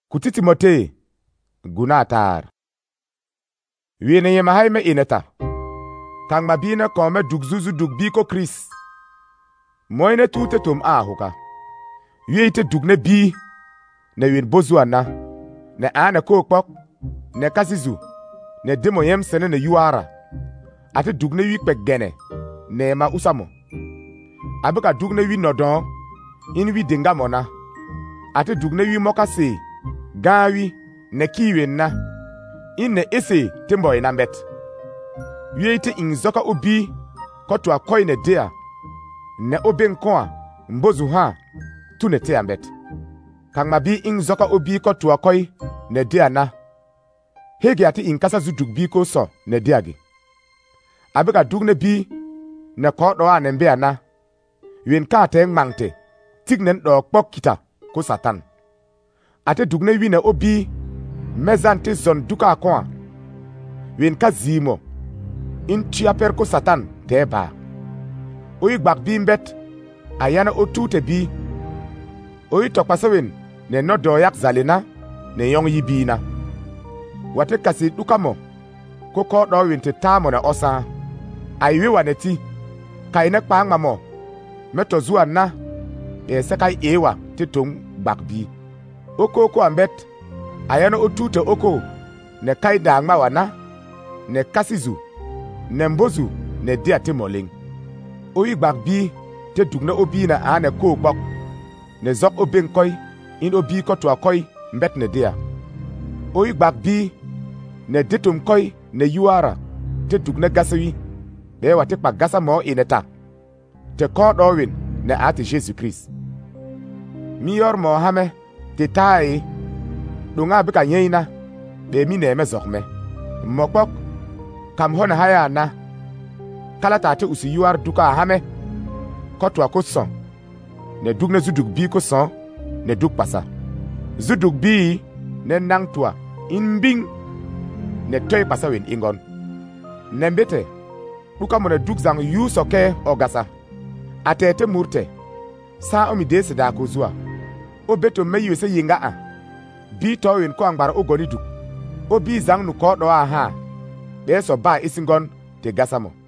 Kuti Timote gunatar. Wene yema haime ineta. Kang mabina kome dugzuzu dugbiko Chris. Moine tute tum ahuka. Wiete dugne bi. Ne win bozuana. Ne ane kokpok. Ne kasizu. Ne demo yem sene ne yuara. Ate dugne wikpek gene. Ne ma usamo. Abeka dugne wi nodon. In wi dinga mona. Ate dugne wi mokase. Gawi ne kiwen na. In ne ese timbo inambet. Wiete inzoka obi. Kotu akoi ne dea. Ne oben kwa. Mbozu ha. Tu ne te ambet. Kang mabi inzoka obi kotu akoi ne dea na. Hege ati inkasa zudugbi ko so ne dea gi. Abeka dugne bi. Ne kodo a nembe na. Wen ka te mangte. Tignen do pok kita ko satan. Ate dugne wine obi mezante zon duka akwa. Wen ka zimo. In tiaper ko satan te ba. Oyi gbak bi mbet. Ayana otute bi. Oyi tokpasewen ne no doyak zalena ne yong yibi na. Wate kasi dukamo. Koko do winte tamo na osa. Aywe waneti. Kaine kpang mamo. Meto zuwa na. Sekai ewa titong gbak bi. Oko ambet. Ayana otute oko. Ne kai dangma wana. Ne kasizu. Ne mbozu. Ne dia timoling. Oyi gbak bi. Te dugne obi na ane ko bok. Ne zok oben koi. In obi kotu akoi. Mbet ne dia. Oyi gbak bi. Ne ditum koi. Ne yuara. Te dugne gasawi. Bewa te pa gasa mo ineta. Te kod owin. Ne ate Jésus Christ. Miyor mo hame. Te tae. Dunga bika yeina. Be mi ne me zokme. Mokpok. Kam hona haya na. Kala tate usi yuar duka hame. Kotu ako son. Ne dugne zuduk bi ko son. Ne duk pasa. Zuduk bi. Ne nang tua. In bing. Ne toy pasa wen ingon. Nembete. Duka mo ne duk zang yu soke ogasa. Atete murte. Sa omi desi da kuzua. Obeto meyu se yinga a. Bi to wen ko angbara ogoni duk. Obi zang nu ko do a ha. Beso ba isingon te gasamo.